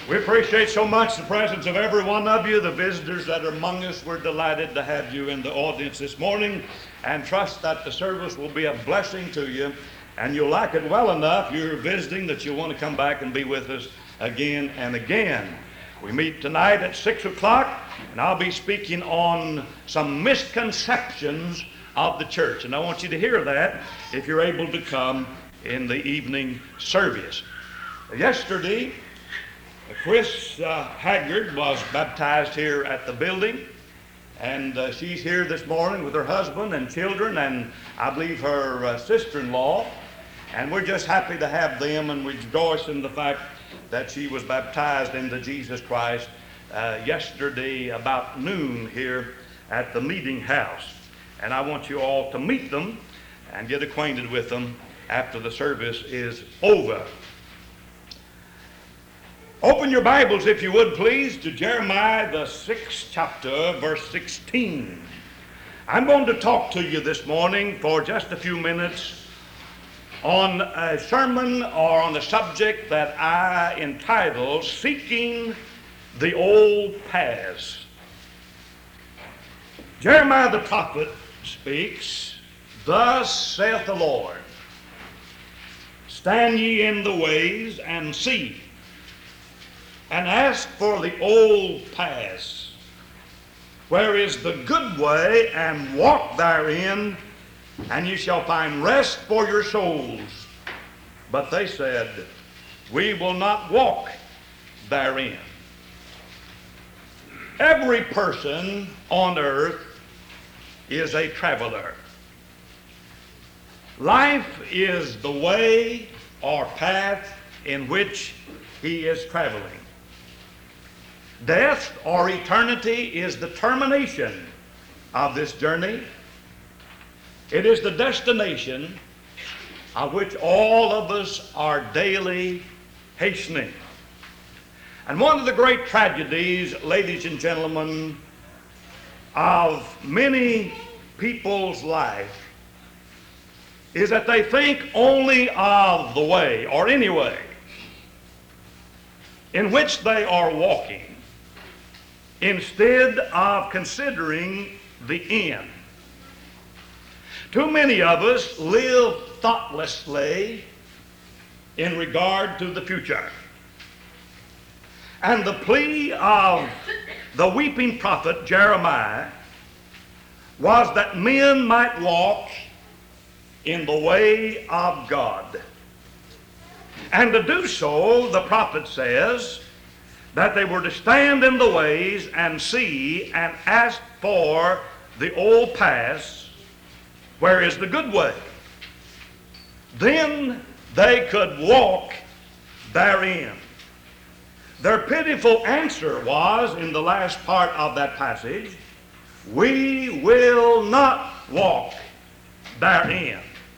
We appreciate so much the presence of every one of you, the visitors that are among us. We're delighted to have you in the audience this morning and trust that the service will be a blessing to you and you'll like it well enough. You're visiting that you'll want to come back and be with us again and again. We meet tonight at 6 o'clock and I'll be speaking on some misconceptions of the church. And I want you to hear that if you're able to come in the evening service. Yesterday, Chris Haggard was baptized here at the building, and she's here this morning with her husband and children, and I believe her sister-in-law, and we're just happy to have them and rejoice in the fact that she was baptized into Jesus Christ yesterday about noon here at the meeting house. And I want you all to meet them and get acquainted with them after the service is over. Open your Bibles, if you would please, to Jeremiah, the 6th chapter, verse 16. I'm going to talk to you this morning for just a few minutes on a sermon or on a subject that I entitle Seeking the Old Paths. Jeremiah the prophet speaks, "Thus saith the Lord, stand ye in the ways and see, and ask for the old paths, where is the good way, and walk therein, and ye shall find rest for your souls. But they said, we will not walk therein." Every person on earth is a traveler. Life is the way or path in which he is traveling. Death or eternity is the termination of this journey. It is the destination of which all of us are daily hastening. And one of the great tragedies, ladies and gentlemen, of many people's life is that they think only of the way, or any way, in which they are walking, instead of considering the end. Too many of us live thoughtlessly in regard to the future. And the plea of the weeping prophet Jeremiah was that men might walk in the way of God. And to do so, the prophet says that they were to stand in the ways and see and ask for the old paths, where is the good way. Then they could walk therein. Their pitiful answer was, in the last part of that passage, we will not walk therein.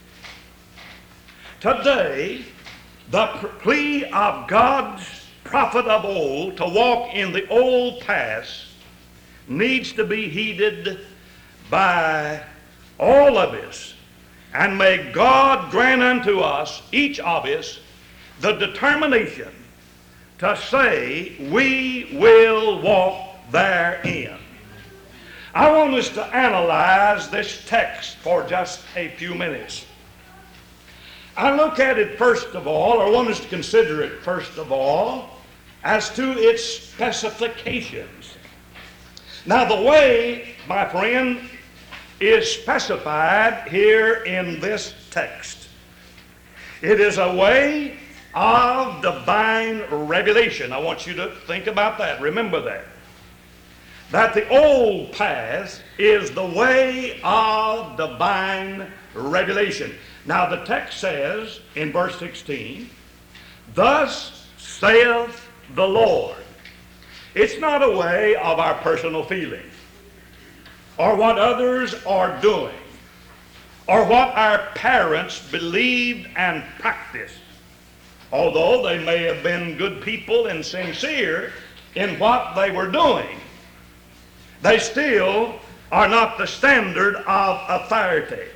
Today, the plea of God's prophet of old to walk in the old paths needs to be heeded by all of us. And may God grant unto us, each of us, the determination to say we will walk therein. I want us to analyze this text for just a few minutes. I look at it first of all, or want us to consider it first of all, as to its specifications. Now the way, my friend, is specified here in this text. It is a way of divine revelation. I want you to think about that. Remember that. That the old path is the way of divine revelation. Now the text says in verse 16, "Thus saith the Lord." It's not a way of our personal feeling, or what others are doing, or what our parents believed and practiced. Although they may have been good people and sincere in what they were doing, they still are not the standard of authority.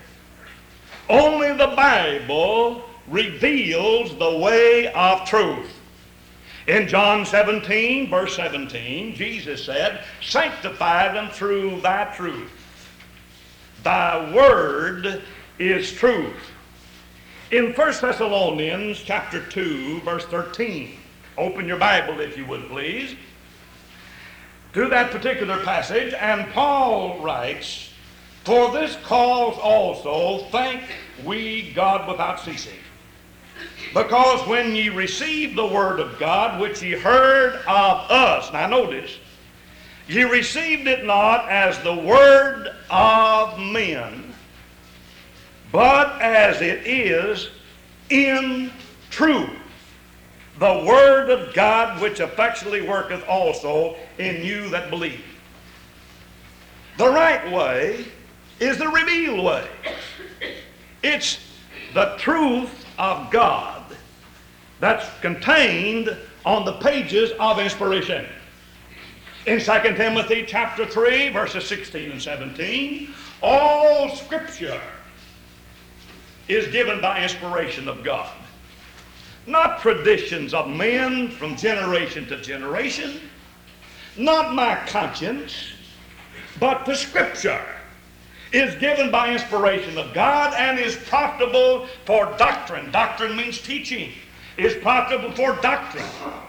Only the Bible reveals the way of truth. In John 17, verse 17, Jesus said, sanctify them through thy truth. Thy word is truth. In 1 Thessalonians chapter 2, verse 13, open your Bible if you would please, to that particular passage, and Paul writes, for this cause also thank we God without ceasing. Because when ye received the word of God, which ye heard of us, now notice, ye received it not as the word of men, but as it is in truth, the word of God which effectually worketh also in you that believe. The right way is the revealed way. It's the truth of God that's contained on the pages of inspiration. In 2 Timothy chapter 3, verses 16 and 17, all Scripture is given by inspiration of God. Not traditions of men from generation to generation, not my conscience, but the Scripture is given by inspiration of God and is profitable for doctrine. Doctrine means teaching. Is profitable for doctrine,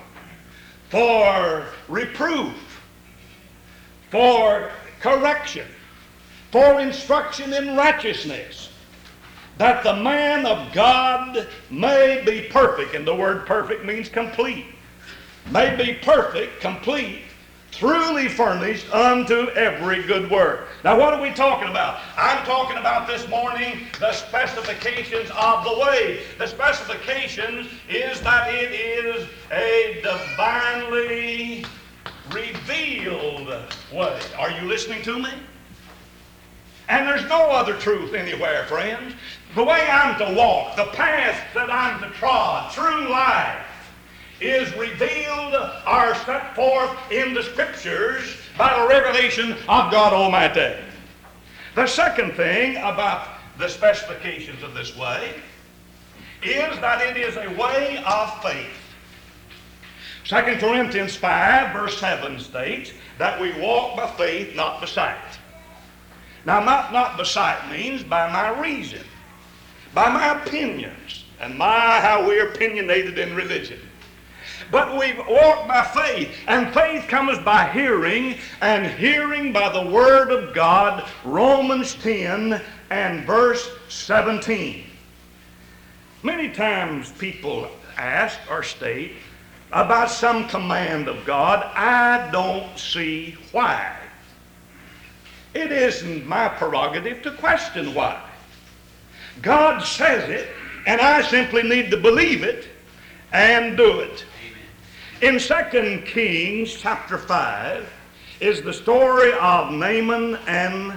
for reproof, for correction, for instruction in righteousness, that the man of God may be perfect. And the word perfect means complete. May be perfect, complete, truly furnished unto every good work. Now what are we talking about? I'm talking about this morning the specifications of the way. The specifications is that it is a divinely revealed way. Are you listening to me? And there's no other truth anywhere, friends. The way I'm to walk, the path that I'm to trod, true life, is revealed or set forth in the Scriptures by the revelation of God Almighty. The second thing about the specifications of this way is that it is a way of faith. 2 Corinthians 5, verse 7 states that we walk by faith, not by sight. Now, not by sight means by my reason, by my opinions, and how we're opinionated in religion. But we walk by faith, and faith comes by hearing, and hearing by the Word of God, Romans 10 and verse 17. Many times people ask or state about some command of God, I don't see why. It isn't my prerogative to question why. God says it, and I simply need to believe it and do it. In 2 Kings chapter 5 is the story of Naaman and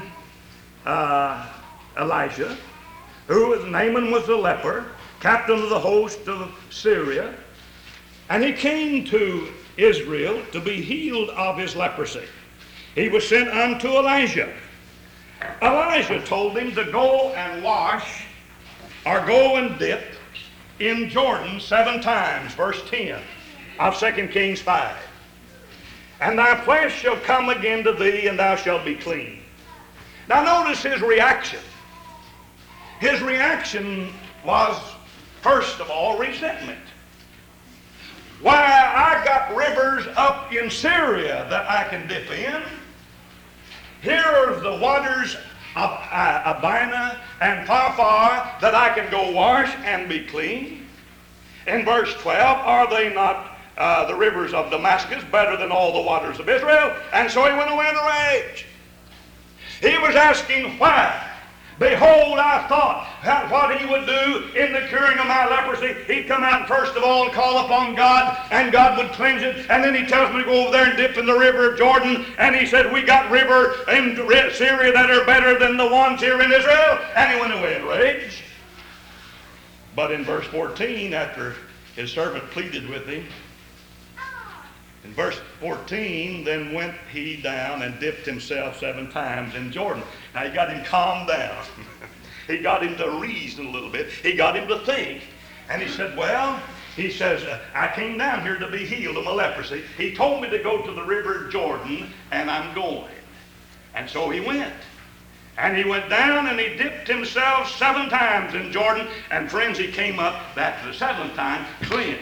Elijah. Naaman was a leper, captain of the host of Syria, and he came to Israel to be healed of his leprosy. He was sent unto Elijah. Elijah told him to go and wash or go and dip in Jordan 7 times, verse 10 of 2 Kings 5. And thy flesh shall come again to thee, and thou shalt be clean. Now notice his reaction. His reaction was, first of all, resentment. Why, I got rivers up in Syria that I can dip in. Here are the waters of Abana and Pharpar that I can go wash and be clean. In verse 12, are they not the rivers of Damascus better than all the waters of Israel? And so he went away in a rage. He was asking why. Behold, I thought what he would do in the curing of my leprosy. He'd come out first of all and call upon God, and God would cleanse it. And then he tells me to go over there and dip in the river of Jordan. And he said, we got river in Syria that are better than the ones here in Israel. And he went away in rage. But in verse 14, after his servant pleaded with him, in verse 14, then went he down and dipped himself 7 times in Jordan. Now he got him calmed down. He got him to reason a little bit. He got him to think. And he said, well, He says, I came down here to be healed of my leprosy. He told me to go to the river Jordan, and I'm going. And so he went. And he went down and he dipped himself 7 times in Jordan. And friends, he came up after the 7th time cleansed.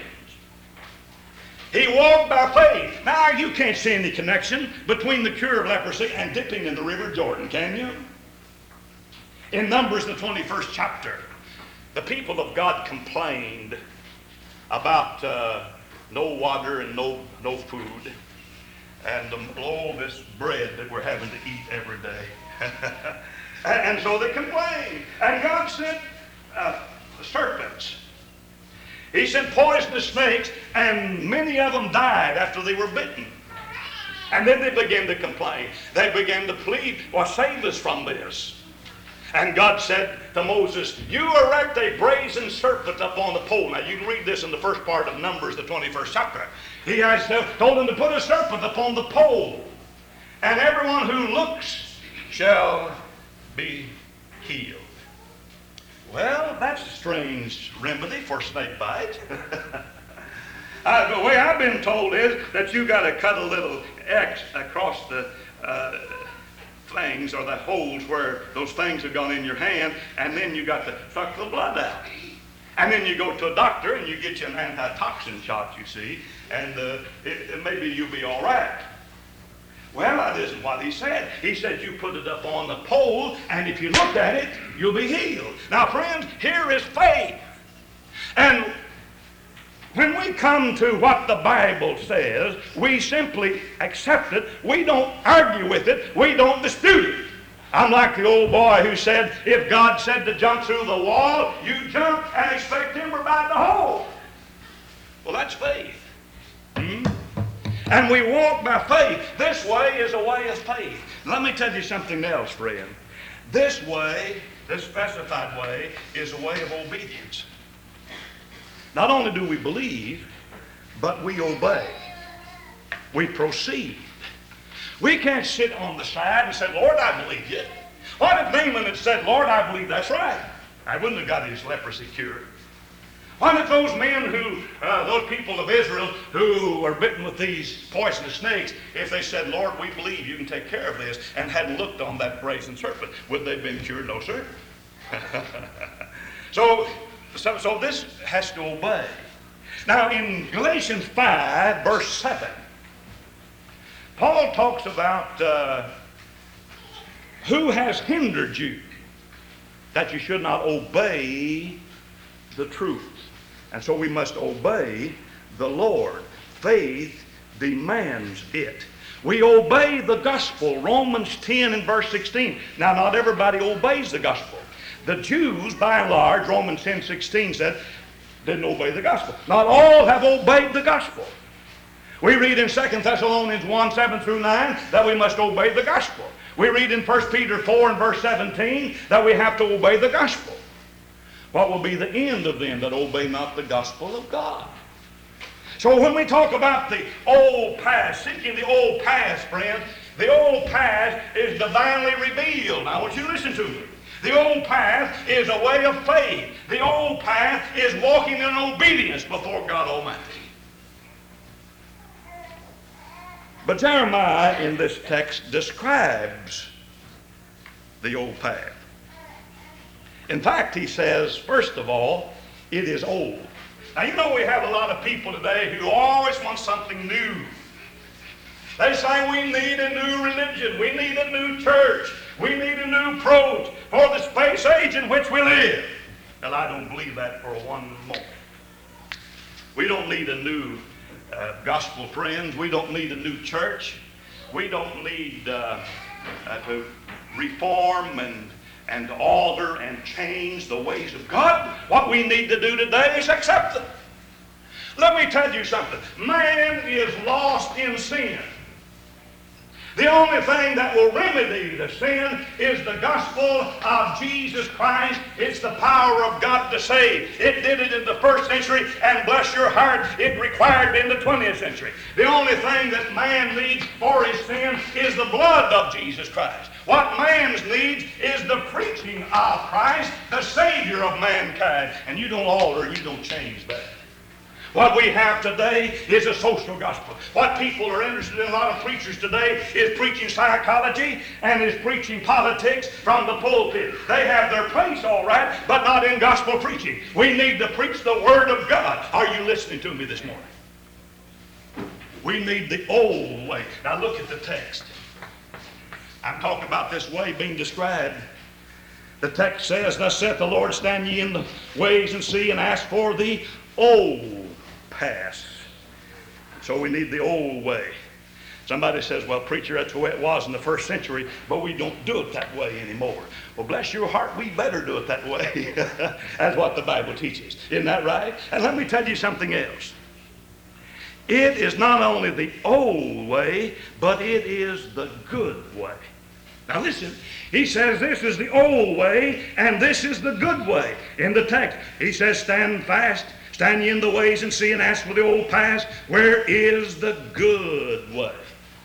He walked by faith. Now, you can't see any connection between the cure of leprosy and dipping in the river Jordan, can you? In Numbers, the 21st chapter, the people of God complained about no water and no food, and all this bread that we're having to eat every day. and so they complained. And God sent serpents. He sent poisonous snakes, and many of them died after they were bitten. And then they began to complain. They began to plead, well, save us from this. And God said to Moses, you erect a brazen serpent up on the pole. Now you can read this in the first part of Numbers, the 21st chapter. He has told him to put a serpent upon the pole. And everyone who looks shall be healed. Well, that's a strange remedy for snake bite. The way I've been told is that you got to cut a little X across the things or the holes where those things have gone in your hand, and then you got to suck the blood out. And then you go to a doctor and you get you an antitoxin shot, you see, and maybe you'll be all right. Well, that isn't what he said. He said you put it up on the pole, and if you look at it, you'll be healed. Now, friends, here is faith. And when we come to what the Bible says, we simply accept it. We don't argue with it. We don't dispute it. I'm like the old boy who said, if God said to jump through the wall, you jump and expect him to ride the hole. Well, that's faith. And we walk by faith. This way is a way of faith. Let me tell you something else, friend. This way, this specified way, is a way of obedience. Not only do we believe, but we obey. We proceed. We can't sit on the side and say, Lord, I believe you. What if Naaman had said, Lord, I believe that's right? I wouldn't have got his leprosy cured. What if those men those people of Israel who were bitten with these poisonous snakes, if they said, Lord, we believe you can take care of this, and hadn't looked on that brazen serpent, would they have been cured? No, sir. So this has to obey. Now, in Galatians 5, verse 7, Paul talks about who has hindered you that you should not obey the truth. And so we must obey the Lord. Faith demands it. We obey the gospel. Romans 10 and verse 16. Now, not everybody obeys the gospel. The Jews, by and large, Romans 10:16 said, didn't obey the gospel. Not all have obeyed the gospel. We read in 2 Thessalonians 1, 7 through 9 that we must obey the gospel. We read in 1 Peter 4 and verse 17 that we have to obey the gospel. What will be the end of them that obey not the gospel of God? So when we talk about the old past, seeking the old past, friends, the old past is divinely revealed. Now I want you to listen to me. The old path is a way of faith. The old path is walking in obedience before God Almighty. But Jeremiah in this text describes the old path. In fact, he says, first of all, it is old. Now, you know we have a lot of people today who always want something new. They say we need a new religion. We need a new church. We need a new approach for the space age in which we live. Well, I don't believe that for one moment. We don't need a new gospel, friends. We don't need a new church. We don't need to reform and alter and change the ways of God. What we need to do today is accept them. Let me tell you something. Man is lost in sin. The only thing that will remedy the sin is the gospel of Jesus Christ. It's the power of God to save. It did it in the first century, and bless your heart, it required it in the 20th century. The only thing that man needs for his sin is the blood of Jesus Christ. What man needs is the preaching of Christ, the Savior of mankind. And you don't alter, you don't change that. What we have today is a social gospel. What people are interested in, a lot of preachers today, is preaching psychology and is preaching politics from the pulpit. They have their place, all right, but not in gospel preaching. We need to preach the Word of God. Are you listening to me this morning? We need the old way. Now look at the text. I'm talking about this way being described. The text says, "Thus saith the Lord, stand ye in the ways and see, and ask for the old path." So we need the old way. Somebody says, "Well, preacher, that's the way it was in the first century, but we don't do it that way anymore." Well, bless your heart, we better do it that way. That's what the Bible teaches. Isn't that right? And let me tell you something else. It is not only the old way, but it is the good way. Now listen, he says this is the old way and this is the good way. In the text, he says, "Stand fast, stand ye in the ways and see, and ask for the old path, where is the good way."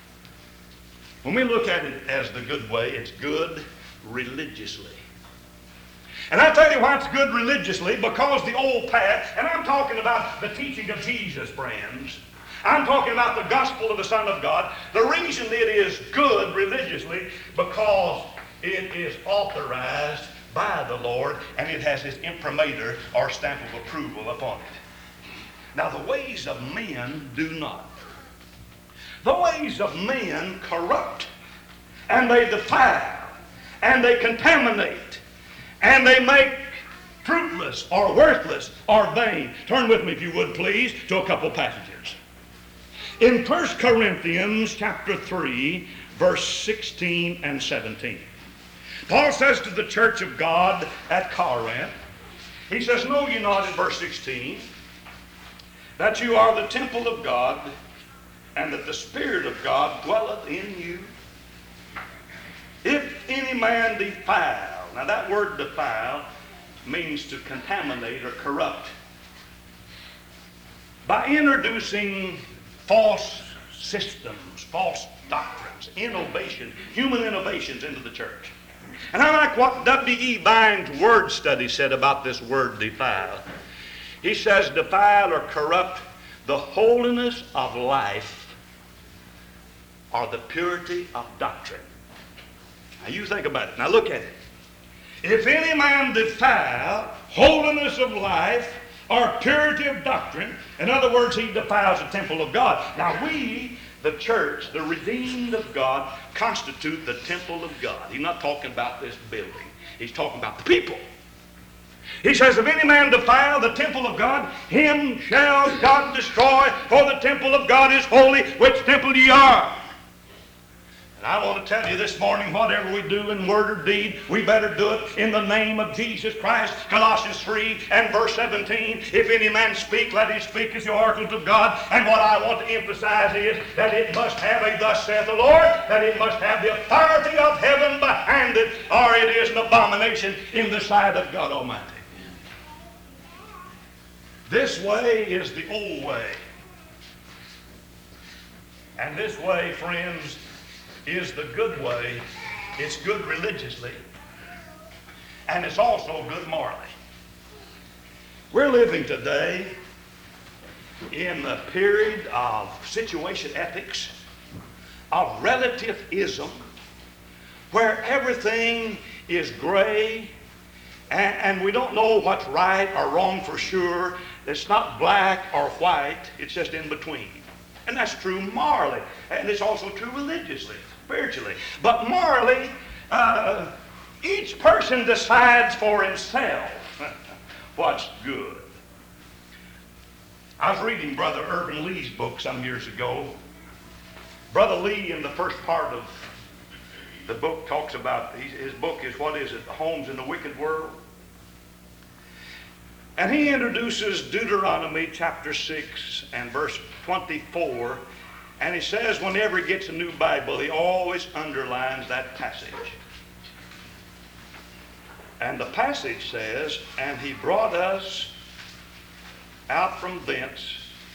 When we look at it as the good way, it's good religiously. And I tell you why it's good religiously, because the old path, and I'm talking about the teaching of Jesus, friends. I'm talking about the gospel of the Son of God. The reason it is good religiously, because it is authorized by the Lord, and it has His imprimatur or stamp of approval upon it. Now the ways of men do not. The ways of men corrupt, and they defile, and they contaminate, and they make fruitless or worthless or vain. Turn with me, if you would please, to a couple passages. In 1 Corinthians chapter 3, verse 16 and 17. Paul says to the church of God at Corinth, he says, "Know ye not," in verse 16, "that you are the temple of God, and that the Spirit of God dwelleth in you? If any man defile," now that word defile means to contaminate or corrupt, "by introducing false systems, false doctrines, innovation, human innovations into the church." And I like what W.E. Vine's word study said about this word defile. He says, defile or corrupt the holiness of life or the purity of doctrine. Now you think about it. Now look at it. If any man defile holiness of life or purity of doctrine, in other words, he defiles the temple of God. Now we, the church, the redeemed of God, constitute the temple of God. He's not talking about this building. He's talking about the people. He says, "If any man defile the temple of God, him shall God destroy, for the temple of God is holy, which temple ye are." And I want to tell you this morning, whatever we do in word or deed, we better do it in the name of Jesus Christ. Colossians 3 and verse 17, "If any man speak, let him speak as the oracles of God." And what I want to emphasize is that it must have a "thus saith the Lord," that it must have the authority of heaven behind it, or it is an abomination in the sight of God Almighty. This way is the old way. And this way, friends, is the good way. It's good religiously, and it's also good morally. We're living today in the period of situation ethics, of relativism, where everything is gray, and we don't know what's right or wrong for sure. It's not black or white, it's just in between. And that's true morally, and it's also true religiously, spiritually. But morally, each person decides for himself what's good. I was reading Brother Irvin Lee's book some years ago. Brother Lee, in the first part of the book, talks about, his book is, what is it, The Homes in the Wicked World? And he introduces Deuteronomy chapter 6 and verse 24, and he says whenever he gets a new Bible, he always underlines that passage. And the passage says, "And he brought us out from thence,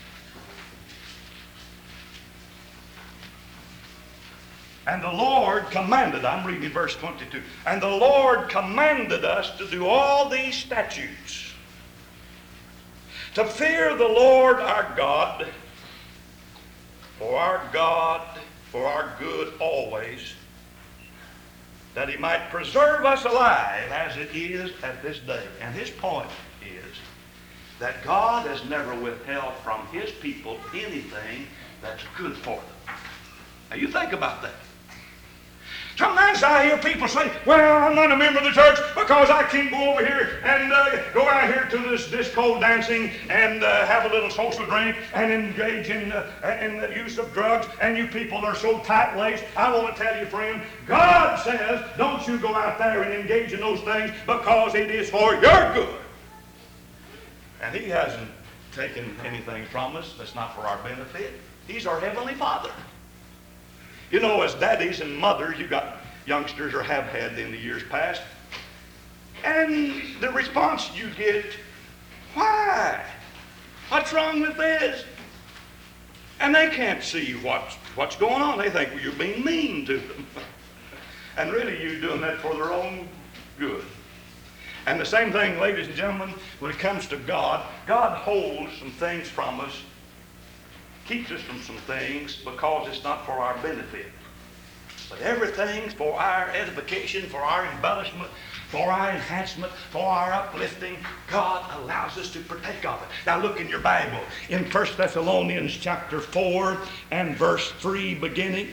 and the Lord commanded," I'm reading verse 22, "and the Lord commanded us to do all these statutes, To fear the Lord our God, for our good always, that he might preserve us alive as it is at this day. And his point is that God has never withheld from his people anything that's good for them. Now you think about that. Sometimes I hear people say, well, I'm not a member of the church because I can't go over here and go out here to this disco dancing and have a little social drink and engage in the use of drugs, and you people are so tight-laced. I want to tell you, friend, God says don't you go out there and engage in those things because it is for your good. And he hasn't taken anything from us that's not for our benefit. He's our Heavenly Father. You know, as daddies and mothers, you got youngsters or have had in the years past, and the response you get, why? What's wrong with this? And they can't see what's going on. They think you're being mean to them. And really you're doing that for their own good. And the same thing, ladies and gentlemen, when it comes to God, God holds some things from us, keeps us from some things because it's not for our benefit. But everything's for our edification, for our embellishment, for our enhancement, for our uplifting. God allows us to partake of it. Now look in your Bible in 1 Thessalonians chapter 4 and verse 3 beginning.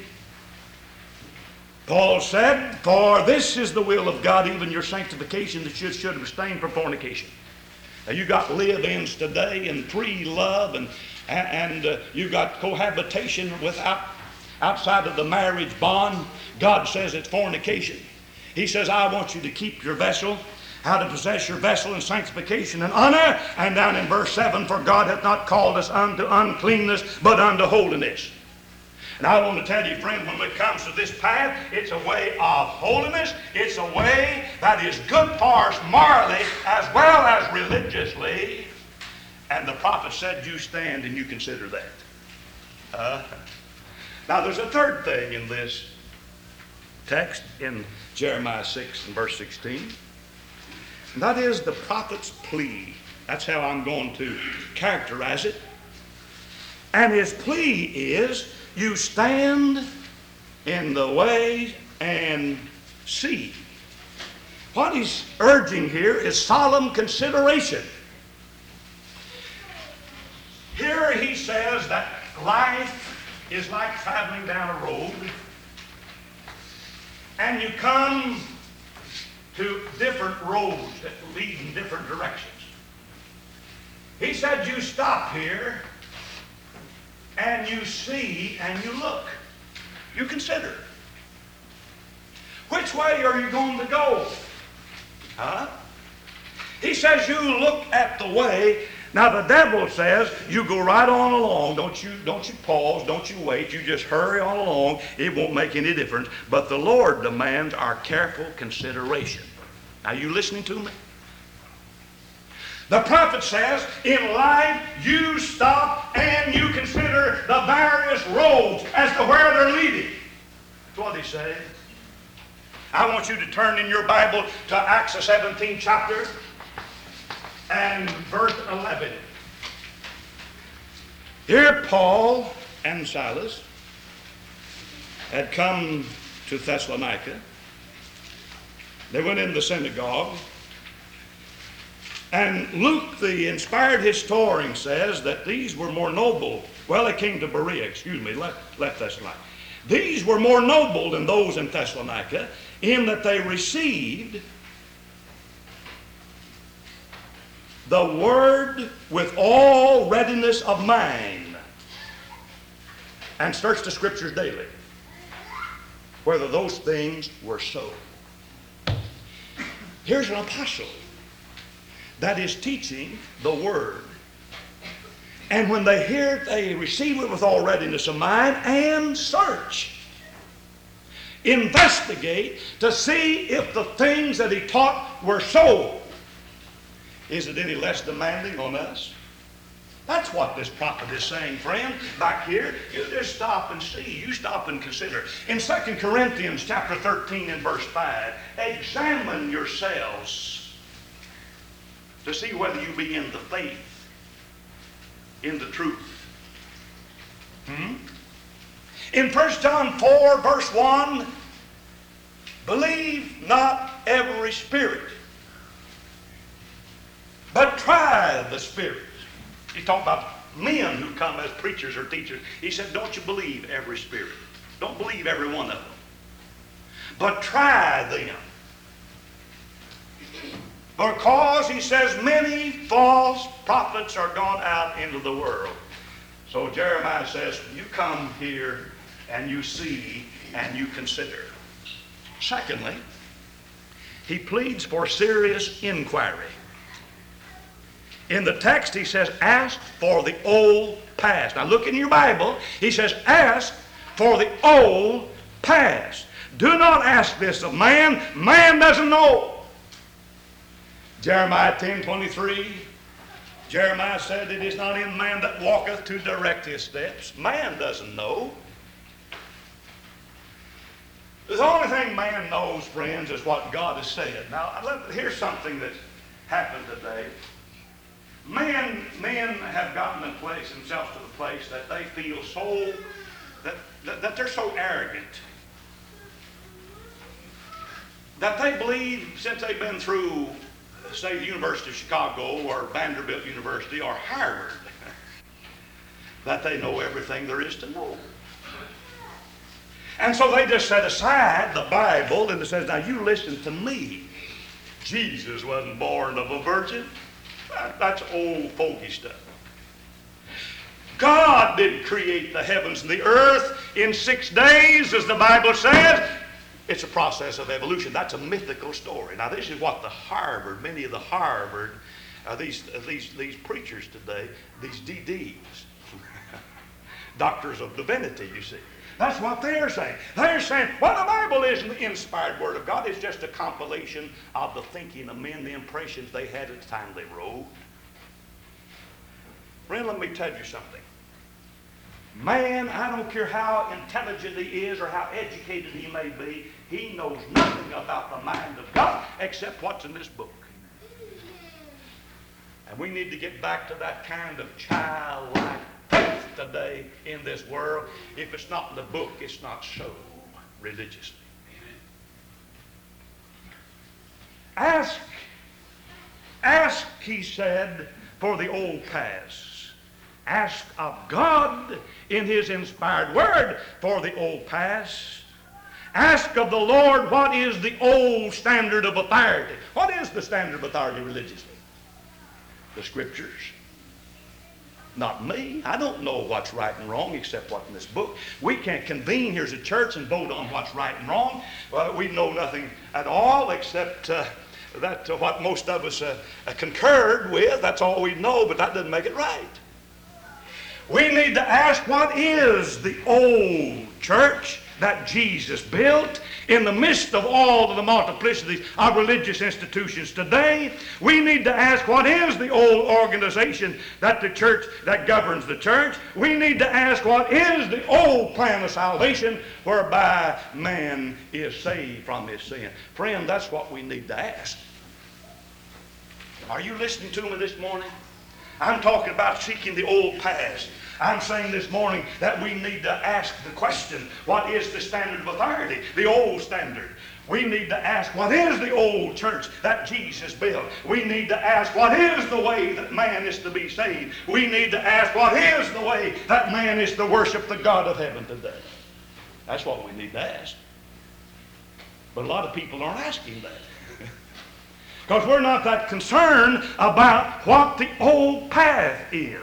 Paul said, for this is the will of God, even your sanctification, that you should abstain from fornication. Now you got live-ins today and pre-love and you've got cohabitation outside of the marriage bond. God says it's fornication. He says, I want you to keep your vessel, how to possess your vessel in sanctification and honor. And down in verse 7, for God hath not called us unto uncleanness, but unto holiness. And I want to tell you, friend, when it comes to this path, it's a way of holiness. It's a way that is good for us morally as well as religiously. And the prophet said, you stand and you consider that. Now there's a third thing in this text in Jeremiah 6 and verse 16. And that is the prophet's plea. That's how I'm going to characterize it. And his plea is, you stand in the way and see. What he's urging here is solemn consideration. Here he says that life is like traveling down a road, and you come to different roads that lead in different directions. He said you stop here and you see and you look. You consider. Which way are you going to go? He says you look at the way. Now the devil says you go right on along. Don't you pause. Don't you wait. You just hurry on along. It won't make any difference. But the Lord demands our careful consideration. Are you listening to me? The prophet says, in life you stop and you consider the various roads as to where they're leading. That's what he said. I want you to turn in your Bible to Acts the 17th chapter and verse 11. Here Paul and Silas had come to Thessalonica. They went in the synagogue. And Luke, the inspired historian, says that these were more noble. Well, they came to Berea, left Thessalonica. These were more noble than those in Thessalonica, in that they received the word with all readiness of mind and searched the scriptures daily, whether those things were so. Here's an apostle that is teaching the word. And when they hear it, they receive it with all readiness of mind and search. Investigate to see if the things that he taught were so. Is it any less demanding on us? That's what this prophet is saying, friend. Back here, you just stop and see. You stop and consider. In 2 Corinthians chapter 13 and verse 5, examine yourselves to see whether you be in the faith. in the truth. In 1 John 4, verse 1, believe not every spirit, but try the spirits. He's talking about men who come as preachers or teachers. He said, don't you believe every spirit. Don't believe every one of them. But try them. Because, he says, many false prophets are gone out into the world. So Jeremiah says, you come here and you see and you consider. Secondly, he pleads for serious inquiry. In the text, he says, ask for the old past. Now look in your Bible. He says, ask for the old past. Do not ask this of man. Man doesn't know. Jeremiah 10:23. Jeremiah said, it is not in man that walketh to direct his steps. Man doesn't know. The only thing man knows, friends, is what God has said. Now, here's something that happened today. Men have gotten themselves to the place that they feel so, that they're so arrogant, that they believe, since they've been through, say, the University of Chicago or Vanderbilt University or Harvard, that they know everything there is to know. And so they just set aside the Bible and it says, now you listen to me. Jesus wasn't born of a virgin. That's old fogey stuff. God didn't create the heavens and the earth in 6 days, as the Bible says. It's a process of evolution. That's a mythical story. Now, this is what many of the Harvard, these preachers today, these DDs, doctors of divinity, you see. That's what they're saying. They're saying, well, the Bible isn't the inspired Word of God. It's just a compilation of the thinking of men, the impressions they had at the time they wrote. Friend, let me tell you something. Man, I don't care how intelligent he is or how educated he may be, he knows nothing about the mind of God except what's in this book. And we need to get back to that kind of childlike faith today in this world. If it's not in the book, it's not so religiously. Ask, he said, for the old past. Ask of God in his inspired word for the old past. Ask of the Lord what is the old standard of authority. What is the standard of authority religiously? The Scriptures. Not me. I don't know what's right and wrong except what's in this book. We can't convene here as a church and vote on what's right and wrong. We know nothing at all except that what most of us concurred with. That's all we know, but that doesn't make it right. We need to ask, what is the old church that Jesus built in the midst of all of the multiplicity of religious institutions today? We need to ask, what is the old organization that governs the church? We need to ask, what is the old plan of salvation whereby man is saved from his sin? Friend, that's what we need to ask. Are you listening to me this morning? I'm talking about seeking the old past. I'm saying this morning that we need to ask the question, what is the standard of authority? The old standard. We need to ask, what is the old church that Jesus built? We need to ask, what is the way that man is to be saved? We need to ask, what is the way that man is to worship the God of heaven today? That's what we need to ask. But a lot of people aren't asking that. Because we're not that concerned about what the old path is.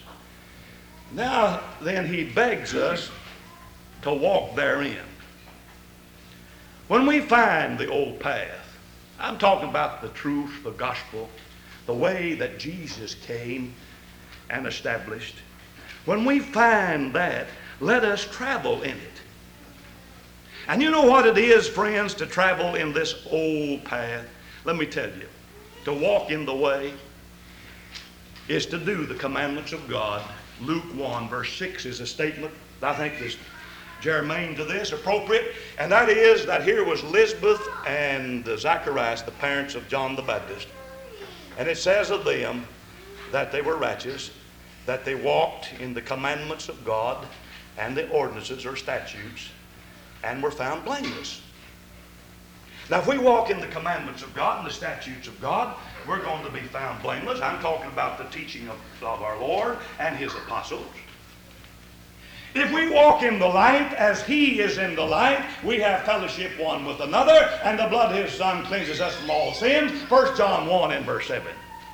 Now, then, he begs us to walk therein. When we find the old path, I'm talking about the truth, the gospel, the way that Jesus came and established. When we find that, let us travel in it. And you know what it is, friends, to travel in this old path? Let me tell you, to walk in the way is to do the commandments of God. Luke 1, verse 6 is a statement that I think is germane to this, appropriate, and that is that here was Elizabeth and Zacharias, the parents of John the Baptist, and it says of them that they were righteous, that they walked in the commandments of God and the ordinances or statutes and were found blameless. Now, if we walk in the commandments of God and the statutes of God, we're going to be found blameless. I'm talking about the teaching of our Lord and his apostles. If we walk in the light as he is in the light, we have fellowship one with another, and the blood of his Son cleanses us from all sins. 1 John 1 and verse 7.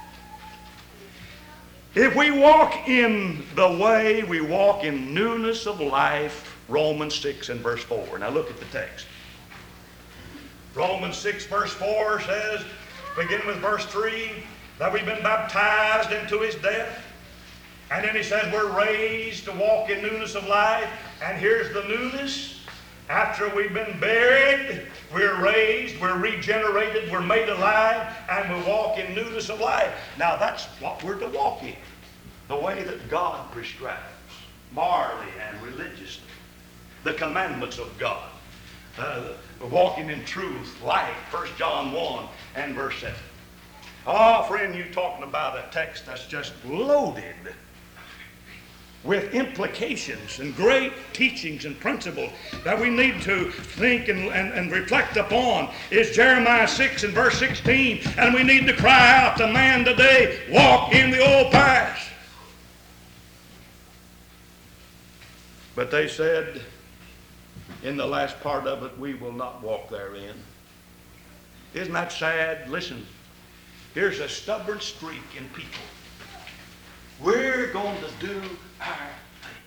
If we walk in the way we walk in newness of life, Romans 6 and verse 4. Now look at the text. Romans 6 verse 4 says, beginning with verse 3, that we've been baptized into his death. And then he says we're raised to walk in newness of life. And here's the newness. After we've been buried, we're raised, we're regenerated, we're made alive, and we walk in newness of life. Now that's what we're to walk in. The way that God prescribes, morally and religiously. The commandments of God. Walking in truth, light, 1 John 1 and verse 7. Oh, friend, you're talking about a text that's just loaded with implications and great teachings and principles that we need to think and reflect upon. Is Jeremiah 6 and verse 16. And we need to cry out to man today, walk in the old paths. But they said, in the last part of it, we will not walk therein. Isn't that sad? Listen, here's a stubborn streak in people. We're going to do our thing.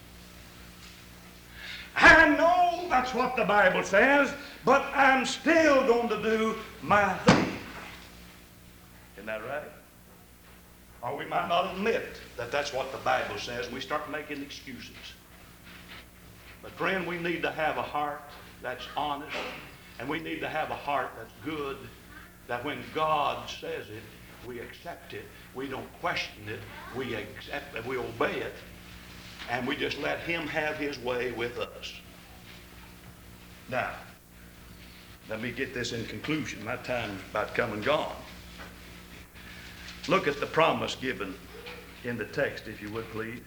I know that's what the Bible says, but I'm still going to do my thing. Isn't that right? Or we might not admit that that's what the Bible says. We start making excuses. But friend, we need to have a heart that's honest, and we need to have a heart that's good, that when God says it, we accept it. We don't question it. We accept it. We obey it. And we just let him have his way with us. Now, let me get this in conclusion. My time's about come and gone. Look at the promise given in the text, if you would, please.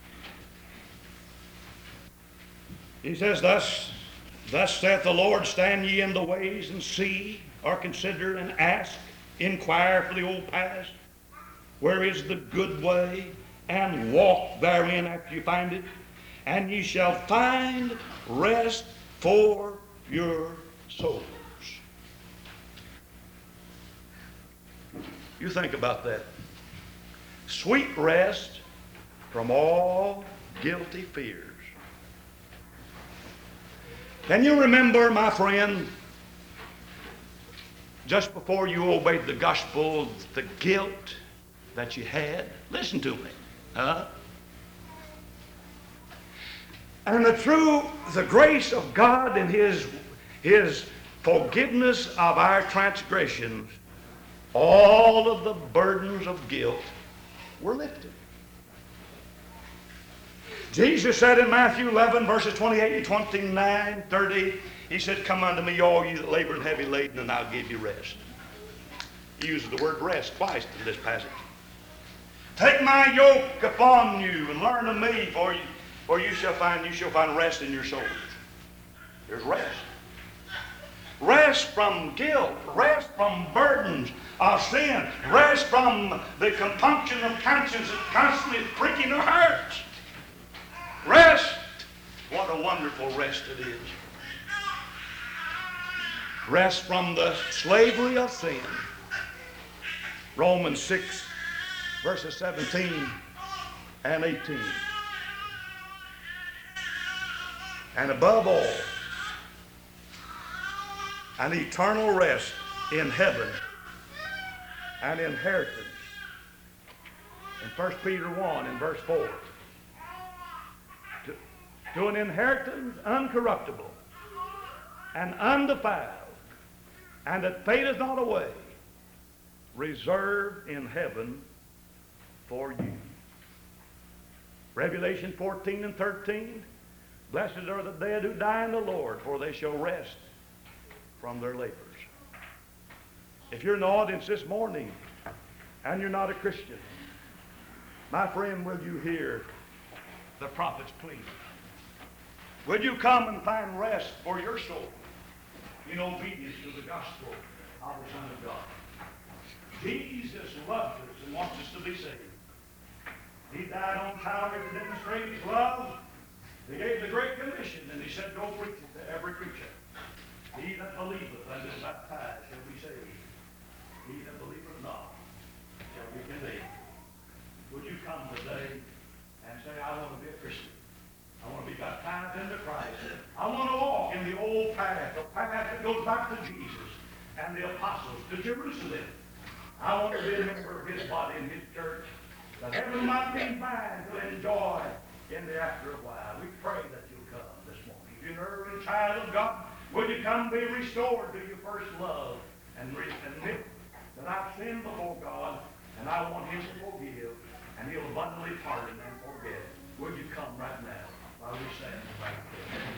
He says, Thus saith the Lord, stand ye in the ways and see, or consider and ask, inquire for the old paths, where is the good way, and walk therein after you find it, and ye shall find rest for your souls. You think about that. Sweet rest from all guilty fears. Can you remember, my friend, just before you obeyed the gospel, the guilt that you had? Listen to me. And through the grace of God and his forgiveness of our transgressions, all of the burdens of guilt were lifted. Jesus said in Matthew 11, verses 28 and 29, 30, he said, come unto me, all you that labor and heavy laden, and I'll give you rest. He uses the word rest twice in this passage. Take my yoke upon you and learn of me, for you shall find rest in your souls. There's rest. Rest from guilt, rest from burdens of sin, rest from the compunction of conscience that constantly pricking our hearts. Rest. What a wonderful rest it is. Rest from the slavery of sin. Romans 6, verses 17 and 18. And above all, an eternal rest in heaven, an inheritance. In 1 Peter 1 in verse 4. To an inheritance uncorruptible and undefiled, and that fadeth not away, reserved in heaven for you. Revelation 14 and 13, blessed are the dead who die in the Lord, for they shall rest from their labors. If you're in the audience this morning and you're not a Christian, My friend, will you hear the prophet's plea? Will you come and find rest for your soul in obedience to the gospel of the Son of God? Jesus loved us and wants us to be saved. He died on Calvary to demonstrate his love. He gave the Great Commission, and he said, go preach it to every creature. He that believeth and is baptized shall be saved. He that believeth not shall be condemned. Would you come today and say, I want to be a Christian. I want to be baptized into Christ. I want to walk in the old path, the path that goes back to Jesus and the apostles to Jerusalem. I want to be a member of his body and his church, that heaven might be mine to enjoy in the after a while. We pray that you'll come this morning. If you're an early child of God, will you come be restored to your first love and admit that I've sinned before God and I want him to forgive and he'll abundantly pardon and forgive. Will you come right now while we stand right now?